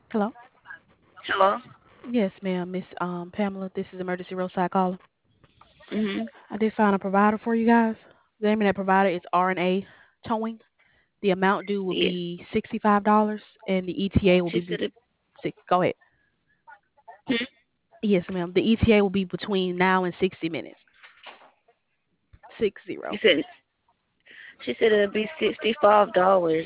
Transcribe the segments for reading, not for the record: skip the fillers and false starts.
Hello? Hello? Yes, ma'am, Miss Pamela. This is emergency roadside caller. Hmm. I did find a provider for you guys. The name of that provider is R&A Towing. The amount due will Yeah. be $65, and the ETA will She be said it. six. Go ahead. Hmm? Yes, ma'am. The ETA will be between now and 60 minutes. 60. You said she said it'd be $65.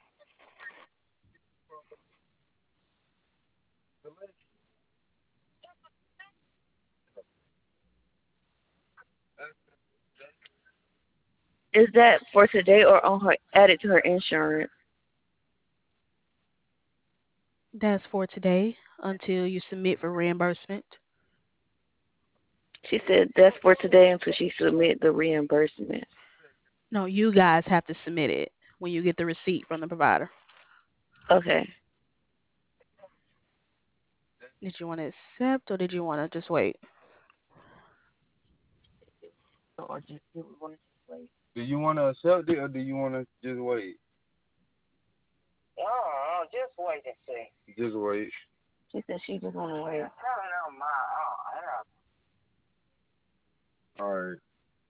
Is that for today or on her added to her insurance? That's for today until you submit for reimbursement. She said that's for today until she submit the reimbursement. No, you guys have to submit it when you get the receipt from the provider. Okay. Did you want to accept or did you want to just wait? Or just do we want to just wait? Do you want to accept it or do you want to just wait? Oh, just wait and see. Just wait. She said she just want to wait. All right.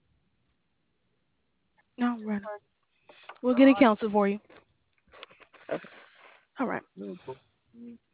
No, run. We'll get it canceled for you. All right. No,